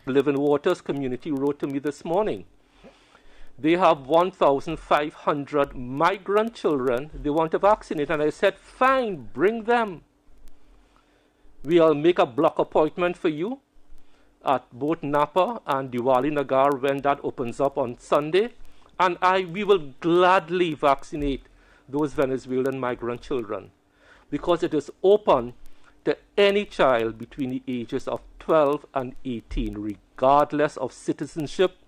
Living Waters community wrote to me this morning. They have 1,500 migrant children they want to vaccinate. And I said, fine, bring them. We'll make a block appointment for you at both Napa and Diwali Nagar when that opens up on Sunday. And we will gladly vaccinate those Venezuelan migrant children because it is open to any child between the ages of 12 and 18, regardless of citizenship